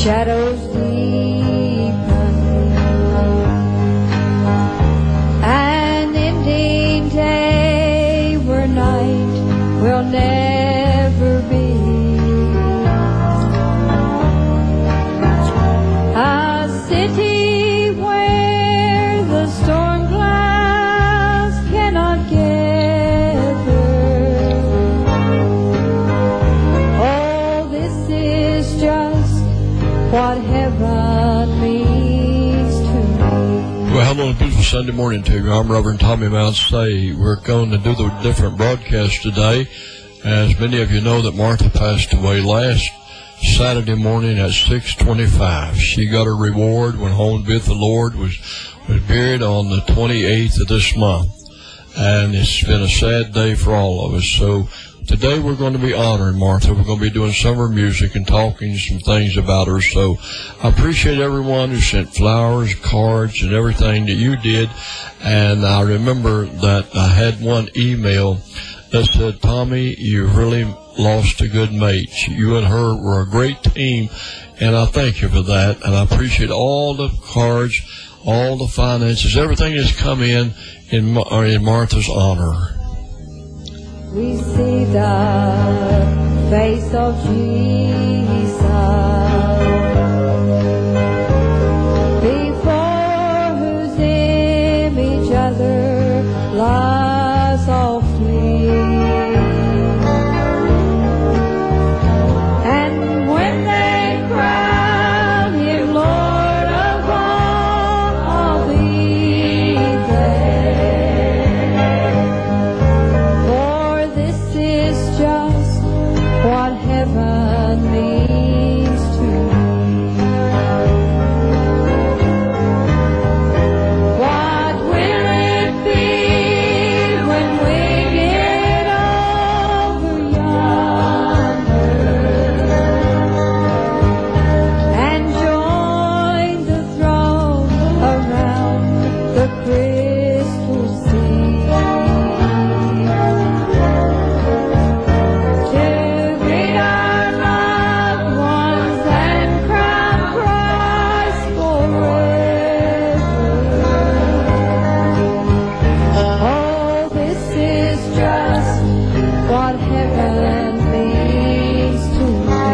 shadows deepen, an ending day where night will never be, a city where the storm clouds cannot gather. Oh, this is just what heaven means to me. Well, hello and beautiful Sunday morning to you. I'm Reverend Tommy Mount Say. We're going to do the different broadcasts today. As many of you know that Martha passed away last Saturday morning at 6:25. She got her reward, went home to be with the Lord, was buried on the 28th of this month. And it's been a sad day for all of us. So today we're going to be honoring Martha. We're going to be doing some of her music and talking some things about her. So I appreciate everyone who sent flowers, cards, and everything that you did. And I remember that I had one email that said, Tommy, you really lost a good mate. You and her were a great team, and I thank you for that. And I appreciate all the cards, all the finances, everything that's come in Martha's honor. We see the face of Jesus before whose image other lies all flee. And when they crown him Lord of all, I'll be there. For this is just what heaven means to me. What will it be when we get over yonder and join the throng around the crystal sea? To greet our loved ones and crown Christ forever. Oh, this is just what heaven means to me.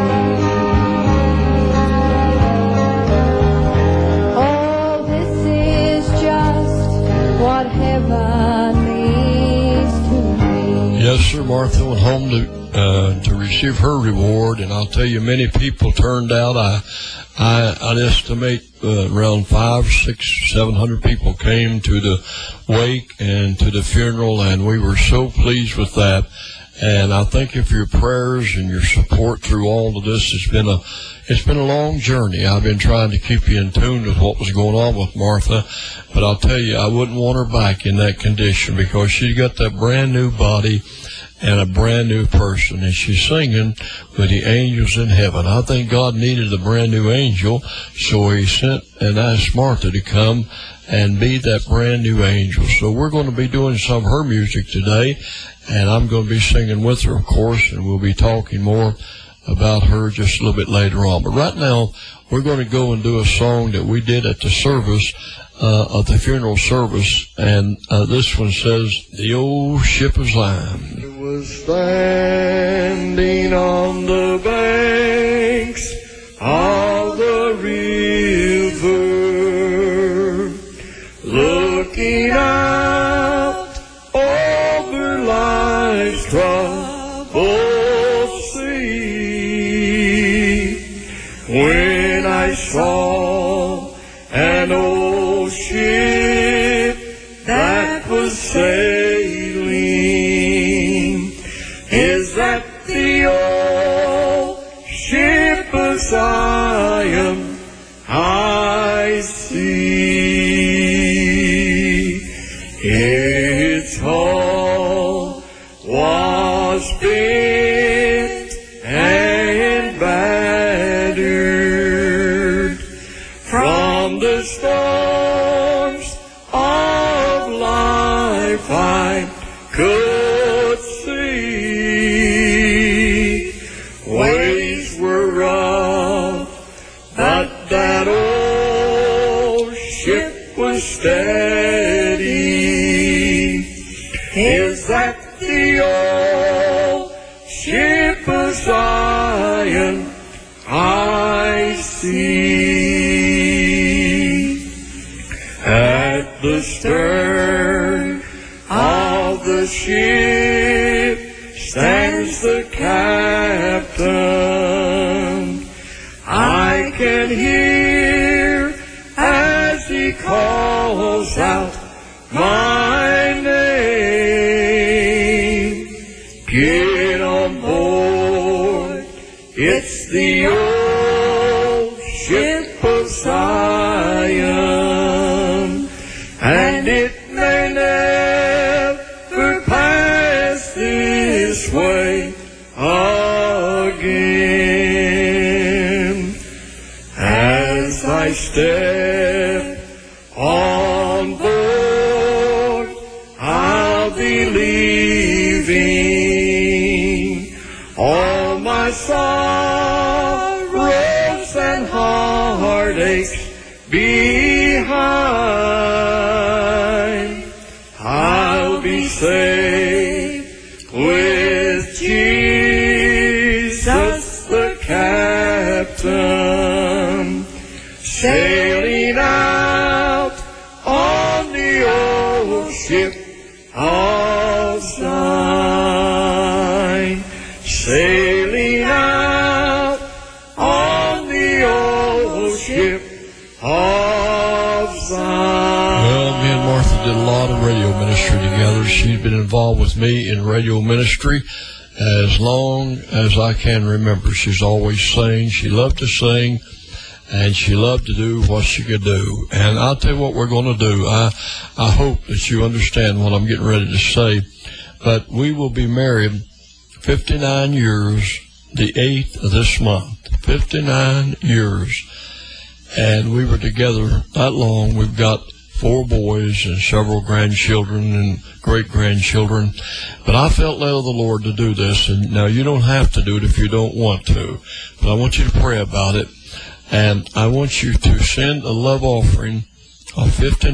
Oh, this is just what heaven means to me. Yes, sir. Martha went home to receive her reward, and I'll tell you, many people turned out. I'd estimate around 500, 600, 700 people came to the wake and to the funeral, and we were so pleased with that. And I thank you for your prayers and your support through all of this. It's been a long journey. I've been trying to keep you in tune with what was going on with Martha, but I'll tell you, I wouldn't want her back in that condition because she got that brand new body and a brand new person, and she's singing with the angels in heaven. I think God needed a brand new angel, so he sent and asked Martha to come and be that brand new angel. So we're going to be doing some of her music today, and I'm going to be singing with her, of course, and we'll be talking more about her just a little bit later on. But right now, we're going to go and do a song that we did at the service, of the funeral service, and this one says, The Old Ship of Zion. It was standing on the banks of the river, looking out over life's troubled sea, when I saw an old ship that was sailing. Is that the old ship of Zion I see? Its hull was bent and battered from the storms of life I could see. Waves were rough, steady. Is that the old ship of Zion I see? At the stern of the ship stands the captain. I can hear as he calls out my name. Get on board, it's the old ship of Zion, and it may never pass this way again. As I step on board, I'll be leaving all my sorrows and heartaches behind. I'll be safe with Jesus the captain, sailing out on the old ship of Zion, sailing out on the old ship of Zion. Well, me and Martha did a lot of radio ministry together. She's been involved with me in radio ministry as long as I can remember. She's always sang. She loved to sing, and she loved to do what she could do. And I'll tell you what we're going to do. I hope that you understand what I'm getting ready to say. But we will be married 59 years, the 8th of this month. 59 years. And we were together that long. We've got 4 boys and several grandchildren and great-grandchildren. But I felt led of the Lord to do this. And now you don't have to do it if you don't want to. But I want you to pray about it. And I want you to send a love offering of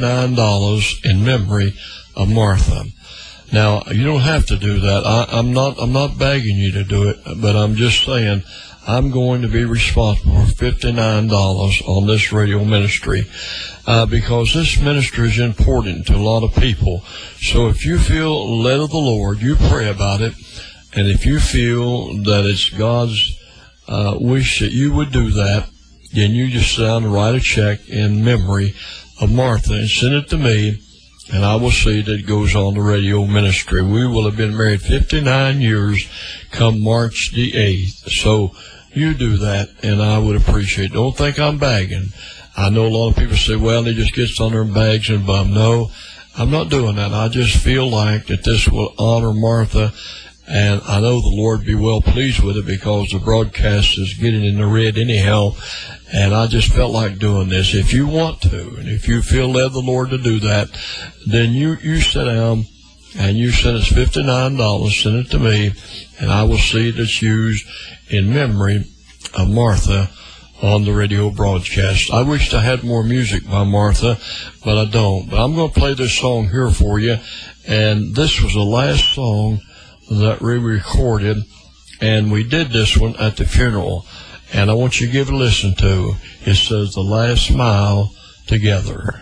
$59 in memory of Martha. Now, you don't have to do that. I'm not begging you to do it, but I'm just saying I'm going to be responsible for $59 on this radio ministry because this ministry is important to a lot of people. So if you feel led of the Lord, you pray about it. And if you feel that it's God's wish that you would do that, then you just sit down and write a check in memory of Martha and send it to me, and I will see that it goes on the radio ministry. We will have been married 59 years come March the 8th. So you do that, and I would appreciate it. Don't think I'm bagging. I know a lot of people say, well, he just gets on their bags and bum. No, I'm not doing that. I just feel like that this will honor Martha, and I know the Lord be well pleased with it because the broadcast is getting in the red anyhow. And I just felt like doing this. If you want to, and if you feel led the Lord to do that, then you sit down and you send us $59, send it to me, and I will see that it's used in memory of Martha on the radio broadcast. I wish I had more music by Martha, but I don't. But I'm going to play this song here for you, and this was the last song that we recorded, and we did this one at the funeral. And I want you to give it a listen to. It says, "The Last Mile Together."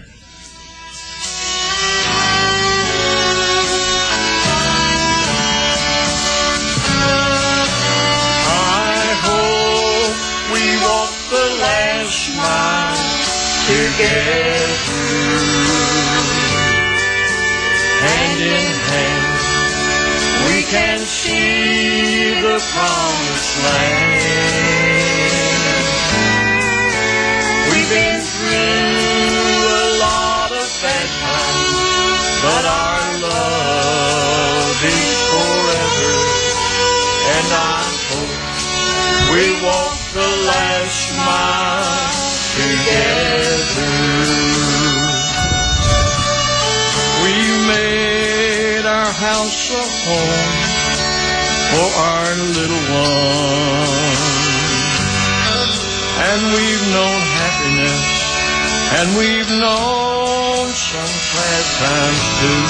I hope we walk the last mile together, hand in hand. We can see the promised land. We've been through a lot of bad times, but our love is forever. And I hope we walk the last mile together. We made our house a home for our little one, and we've known happiness, and we've known some sad times too.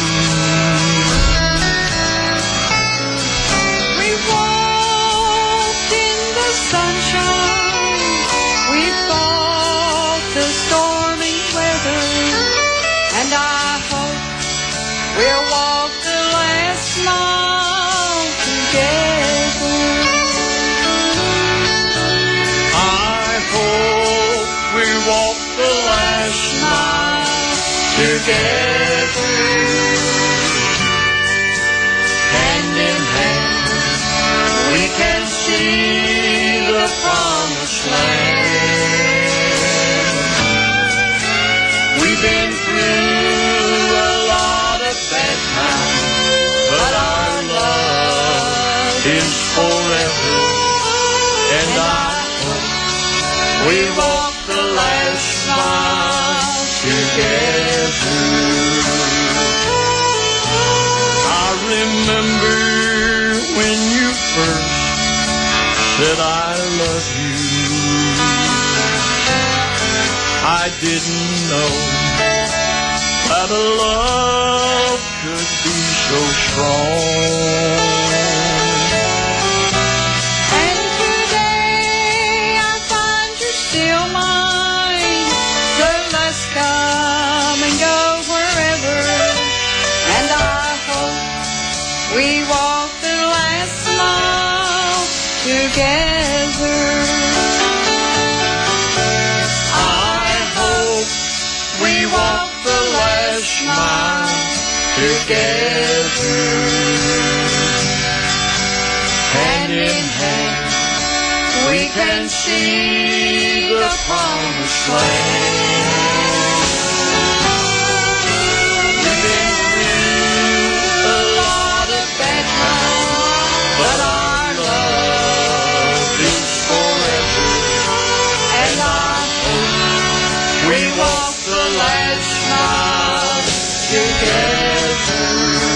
We walked in the sunshine, we fought the stormy weather, and I hope we'll walk the last mile together. I hope we walk the last mile together, hand in hand. We can see the promised land. We've been through a lot of bad times, but our love is forever. And I hope we walk the last mile together. I remember when you first said I love you. I didn't know that a love could be so strong. And today I find you're still mine, so let's come and go wherever. And I hope we walk the last mile together. I hope we walk the last mile together, hand in hand. We can see the promised land. We've been through a lot of bad times, but our love is forever. And I hope we walk the last mile together.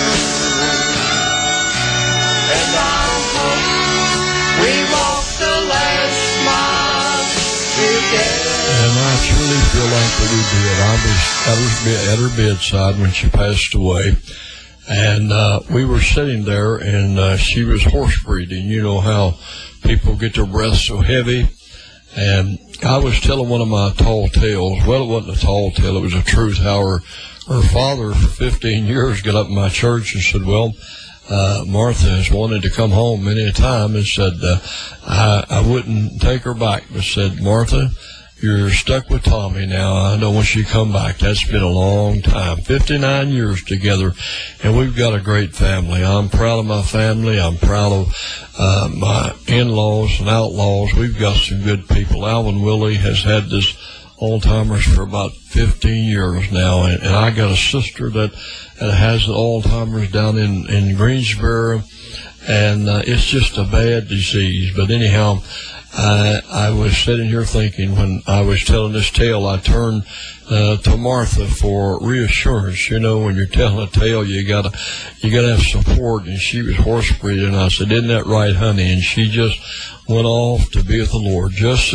And I hope we walk the last mile together. And I truly feel like that we did. I was at her bedside when she passed away. And we were sitting there, and she was horse breeding. You know how people get their breath so heavy. And I was telling one of my tall tales. Well, it wasn't a tall tale. It was a truth. How her father for 15 years got up in my church and said, well, Martha has wanted to come home many a time, and said, I wouldn't take her back, but said, Martha, you're stuck with Tommy now. I know when she come back. That's been a long time, 59 years together, and we've got a great family. I'm proud of my family. I'm proud of my in-laws and outlaws. We've got some good people. Alvin Willie has had this Alzheimer's for about 15 years now, and I got a sister that has the Alzheimer's down in Greensboro, and it's just a bad disease. But anyhow, I was sitting here thinking, when I was telling this tale, I turned to Martha for reassurance. You know, when you're telling a tale, you gotta have support. And she was horse breeding. I said, "Isn't that right, honey?" And she just went off to be with the Lord. Just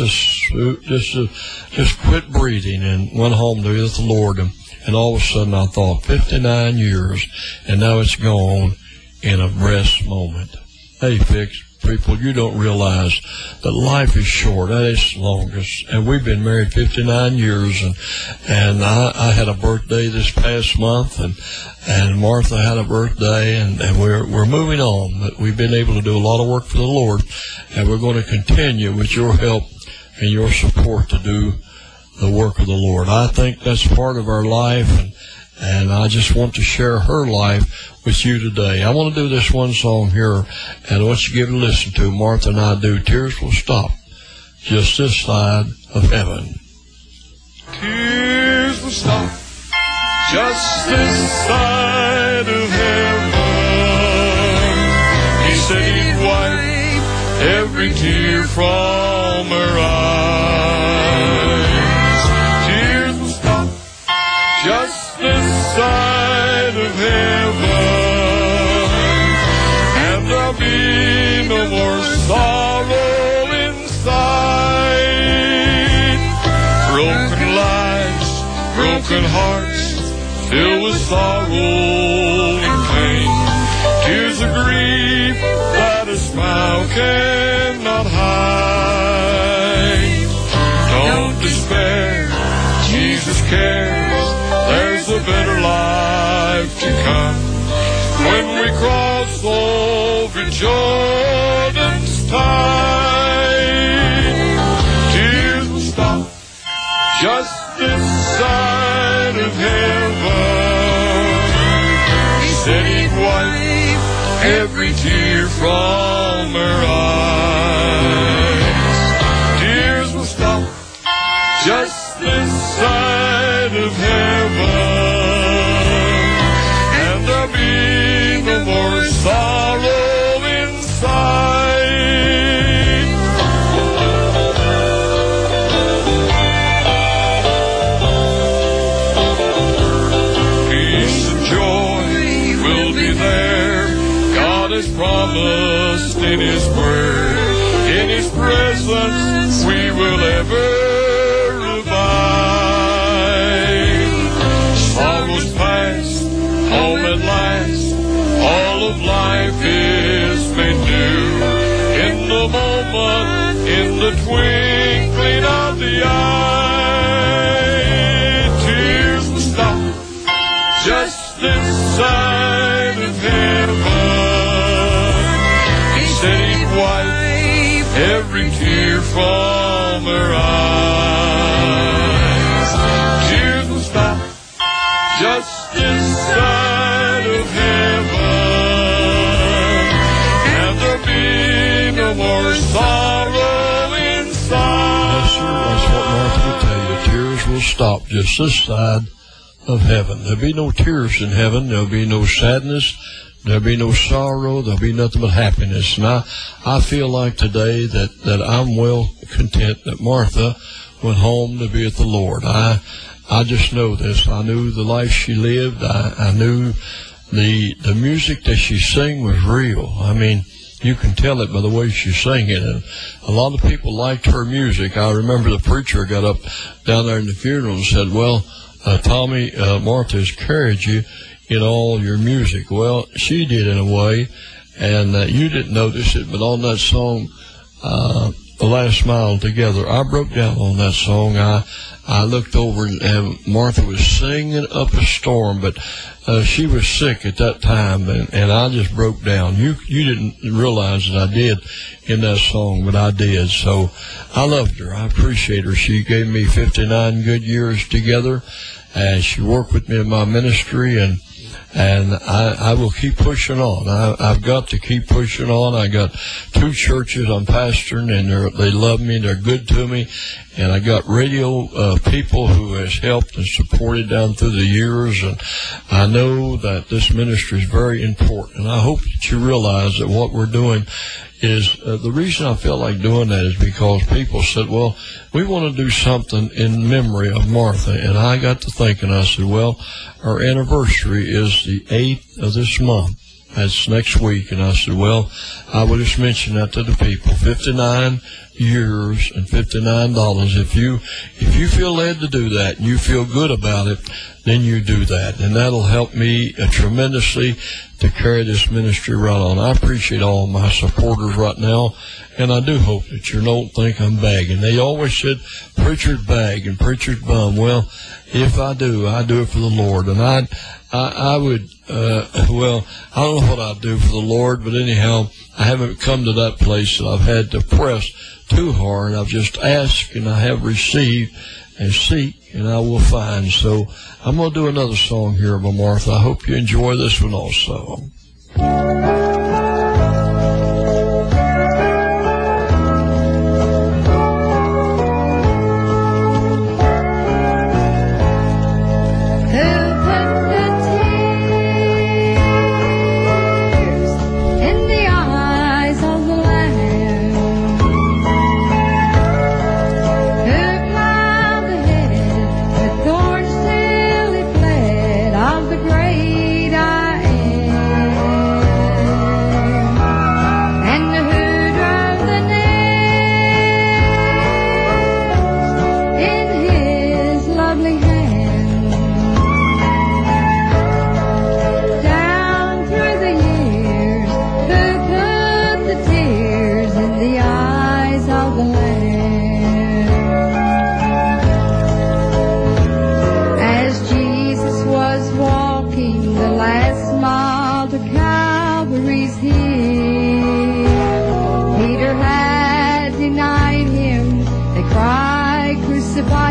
quit breeding and went home to be with the Lord. And all of a sudden, I thought, 59 years, and now it's gone in a breath moment. Hey, people, you don't realize that life is short. That is the longest. And we've been married 59 years, and I had a birthday this past month, and Martha had a birthday, and we're moving on. But we've been able to do a lot of work for the Lord, and we're going to continue with your help and your support to do the work of the Lord. I think that's part of our life, and I just want to share her life with you today. I want to do this one song here, and I want you to give it a listen to. Martha and I do Tears Will Stop Just This Side of Heaven. Tears will stop just this side of heaven. He said he'd wipe every tear from her eyes. Tears will stop just this side of heaven, and there'll be no more sorrow inside. Broken lives, broken hearts, filled with sorrow and pain, tears of grief that a smile cannot hide. Don't despair, Jesus cares, there's a better life to come. When we cross over Jordan's tide, tears will stop just this side of heaven. He said he'd wipe every tear from her eyes. Tears will stop just this side of heaven, and there'll be no more sorrow inside. Peace and joy will be there, God has promised in His Word. In His presence we will ever abide. Sorrow's past, home at last, all of life is made new. In the moment, in the twinkling of the eye, tears will stop just this side of heaven. He said he'd wipe every tear from her eyes. Tears will stop just this side of heaven, and there'll be no more sorrow inside. Yes, sir, that's what Martha would tell you. Tears will stop just this side of heaven. There'll be no tears in heaven. There'll be no sadness. There'll be no sorrow. There'll be nothing but happiness. And I feel like today that I'm well content that Martha went home to be with the Lord. I just know this. I knew the life she lived. I knew the music that she sang was real. I mean, you can tell it by the way she sang it. And a lot of people liked her music. I remember the preacher got up down there in the funeral and said, well, Tommy, Martha has carried you in all your music. Well, she did in a way, and you didn't notice it, but on that song, The Last Mile Together, I broke down on that song. I looked over and Martha was singing up a storm, but she was sick at that time, and I just broke down. You didn't realize that I did in that song, but I did. So I loved her. I appreciate her. She gave me 59 good years together, and she worked with me in my ministry, and I will keep pushing on. I've got to keep pushing on. I got 2 churches I'm pastoring, and they love me, they're good to me. And I got radio people who has helped and supported down through the years. And I know that this ministry is very important. And I hope that you realize that what we're doing is, the reason I felt like doing that is because people said, well, we want to do something in memory of Martha. And I got to thinking, I said, well, our anniversary is the 8th of this month. That's next week. And I said, well, I would just mention that to the people. 59 years and $59. If you feel led to do that and you feel good about it, then you do that. And that'll help me tremendously to carry this ministry right on. I appreciate all my supporters right now, and I do hope that you don't think I'm bagging. They always said, preacher's bag and preacher's bum. Well, if I do it for the Lord. And I would, well, I don't know what I'd do for the Lord, but anyhow, I haven't come to that place that I've had to press too hard. I've just asked, and I have received, and seek, and I will find. So I'm going to do another song here by Martha. I hope you enjoy this one also. The great I am.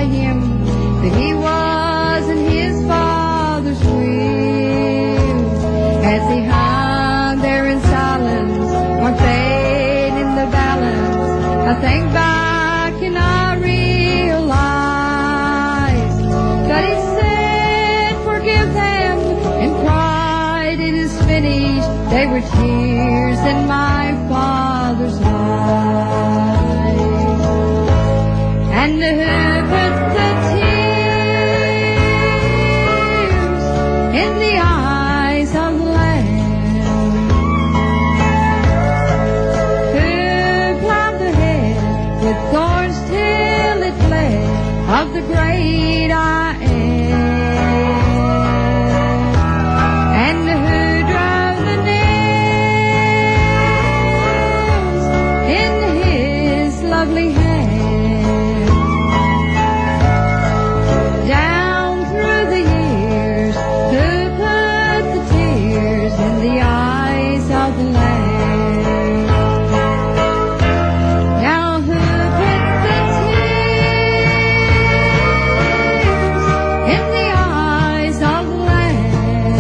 by him that he was in his Father's will. As he hung there in silence, one fate in the balance, I think back and I realize that he said, forgive them, and cried, it is finished. They were tears in my Father's eyes. And who put the tears in the eyes of the Lamb? Who plowed the head with thorns till it bled of the great I am? And who drove the nails in his lovely hand? Down through the years, who put the tears in the eyes of the Lamb? Now who put the tears in the eyes of the Lamb?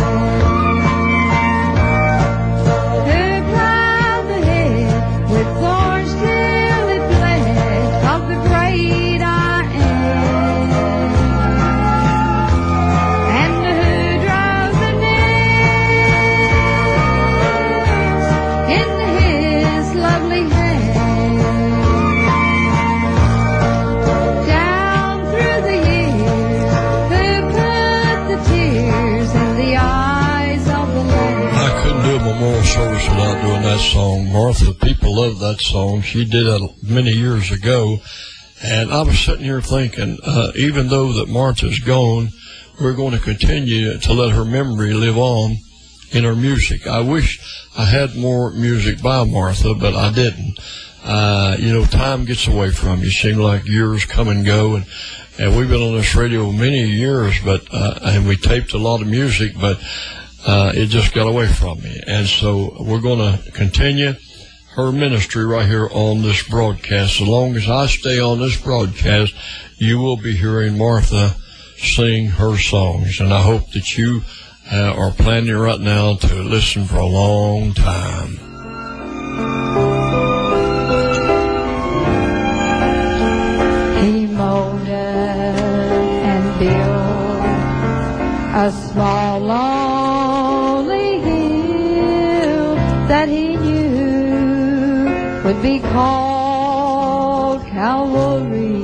Who plowed the head with thorns till it bled of the great I am? And who drove the nails in his lovely hand? Down through the years, who put the tears in the eyes of the Lamb? I couldn't do a memorial service without doing that song. Martha, people love that song. She did it many years ago. And I was sitting here thinking, even though that Martha's gone, we're going to continue to let her memory live on in her music. I wish I had more music by Martha, but I didn't. Time gets away from you. It seems like years come and go, and we've been on this radio many years, and we taped a lot of music, but it just got away from me. And so we're going to continue her ministry right here on this broadcast. As long as I stay on this broadcast, you will be hearing Martha sing her songs. And I hope that you are planning right now to listen for a long time. He molded and built a small lonely hill that he knew would be called Calvary.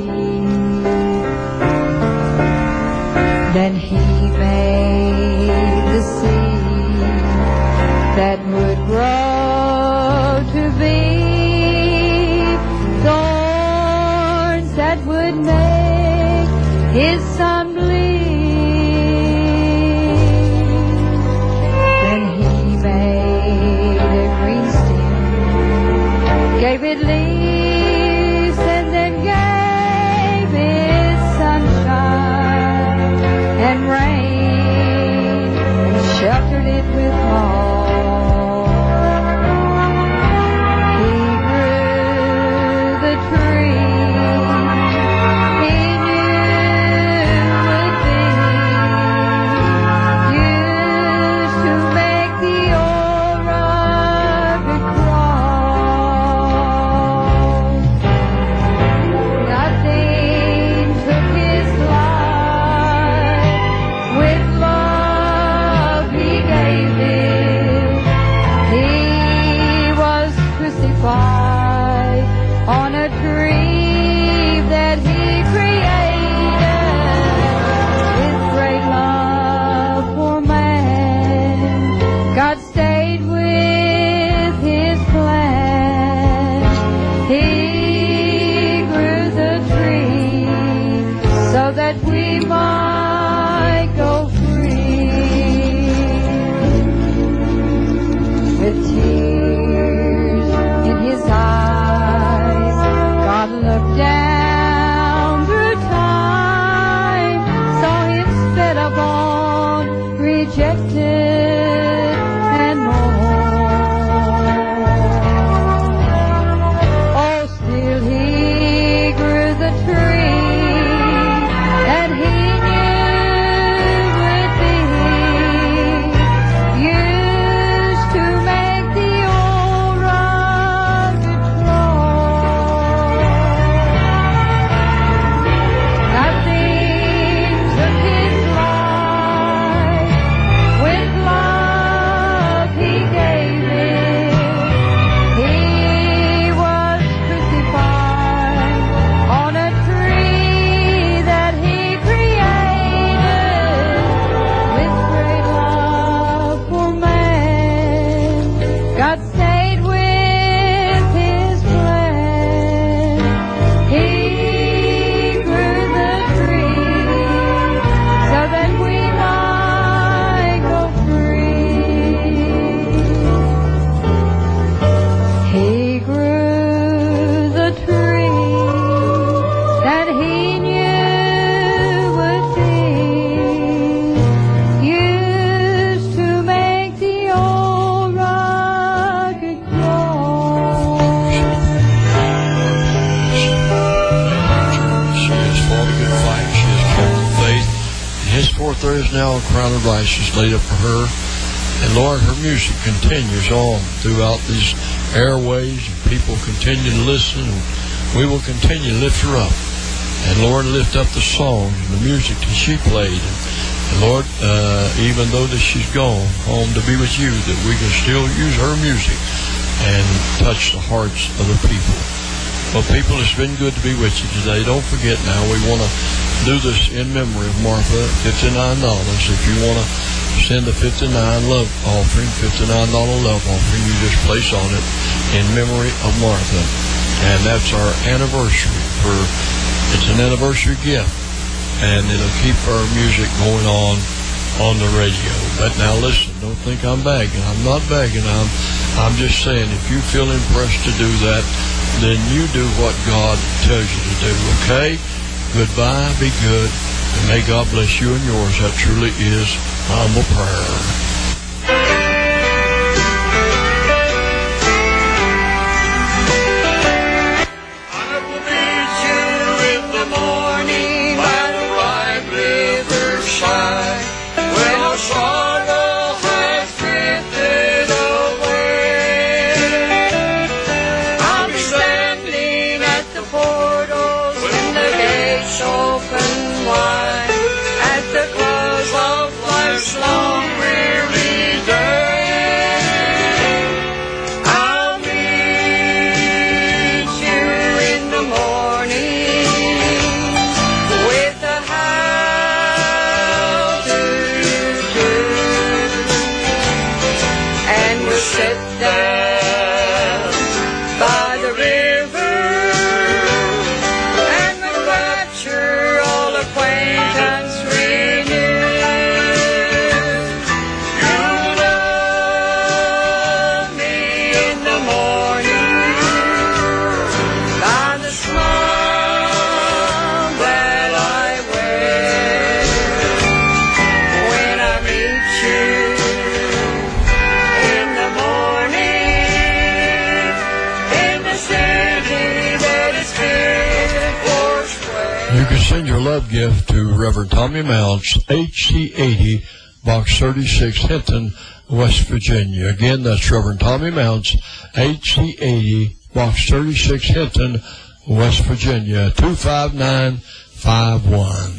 Then he made the seed that would grow to be thorns that would make his son bleed. Then he made a green stem, gave it leaves, and then gave it sunshine and rain, and sheltered it with moss. He grew the tree he knew would be used to make the old rugged cross. Nothing took his life, with love he gave it. He was crucified on a tree that he created. With great love for man, God stayed with his plan. He grew the tree so that we might go free. With tears in his eyes, God looked down through time, saw him spit upon, rejected and mourned. Oh, still he grew the tree henceforth there is now a crown of righteousness laid up for her. And Lord, her music continues on throughout these airways, and people continue to listen, and we will continue to lift her up. And Lord, lift up the songs and the music that she played. And Lord, even though that she's gone home to be with you, that we can still use her music and touch the hearts of the people. Well, people, it's been good to be with you today. Don't forget now, we want to do this in memory of Martha, $59. If you want to send the 59 love offering, $59 love offering, you just place on it in memory of Martha. And that's our anniversary. It's an anniversary gift, and it'll keep our music going on the radio. But now listen, don't think I'm begging. I'm not begging. I'm just saying, if you feel impressed to do that, then you do what God tells you to do, okay? Goodbye, be good, and may God bless you and yours. That truly is my humble prayer. Send your love gift to Reverend Tommy Mounts, HC 80, Box 36, Hinton, West Virginia. Again, that's Reverend Tommy Mounts, HC 80, Box 36, Hinton, West Virginia, 25951.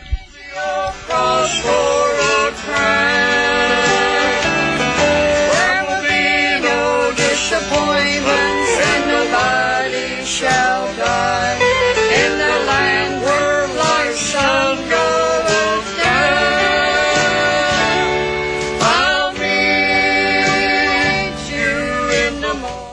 There will be no disappointments, and nobody shall die in the land where sun goes down. I'll meet you in the morning.